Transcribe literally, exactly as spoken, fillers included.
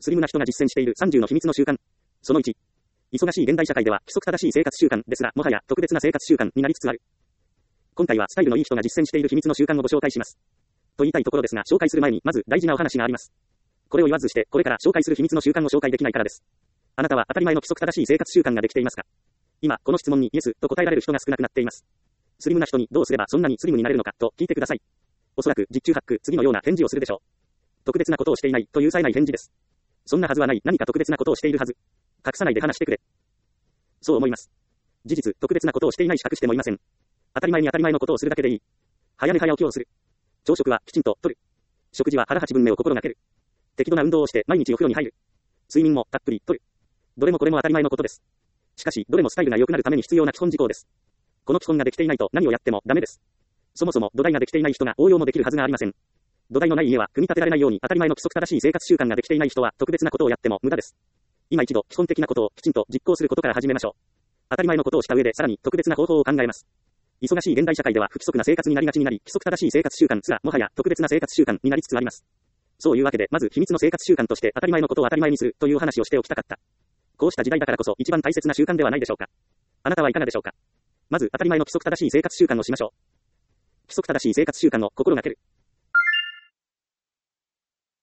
スリムな人が実践しているさんじゅうの秘密の習慣。そのいち。忙しい現代社会では規則正しい生活習慣ですが、もはや特別な生活習慣になりつつある。今回はスタイルのいい人が実践している秘密の習慣をご紹介します。と言いたいところですが、紹介する前にまず大事なお話があります。これを言わずして、これから紹介する秘密の習慣を紹介できないからです。あなたは当たり前の規則正しい生活習慣ができていますか？今、この質問にイエスと答えられる人が少なくなっています。スリムな人にどうすればそんなにスリムになれるのかと聞いてください。おそらく実中八九、次のような返事をするでしょう。特別なことをしていないという冴えない返事です。そんなはずはない。何か特別なことをしているはず。隠さないで話してくれ。そう思います。事実、特別なことをしていないし隠してもいません。当たり前に当たり前のことをするだけでいい。早寝早起きをする。朝食はきちんととる。食事は腹八分目を心がける。適度な運動をして毎日お風呂に入る。睡眠もたっぷりとる。どれもこれも当たり前のことです。しかし、どれもスタイルが良くなるために必要な基本事項です。この基本ができていないと何をやってもダメです。そもそも土台ができていない人が応用もできるはずがありません。土台のない家は組み立てられないように当たり前の規則正しい生活習慣ができていない人は特別なことをやっても無駄です。今一度基本的なことをきちんと実行することから始めましょう。当たり前のことをした上でさらに特別な方法を考えます。忙しい現代社会では不規則な生活になりがちになり、規則正しい生活習慣すらもはや特別な生活習慣になりつつあります。そういうわけで、まず秘密の生活習慣として当たり前のことを当たり前にするという話をしておきたかった。こうした時代だからこそ一番大切な習慣ではないでしょうか。あなたはいかがでしょうか。まず当たり前の規則正しい生活習慣をしましょう。規則正しい生活習慣を心がける。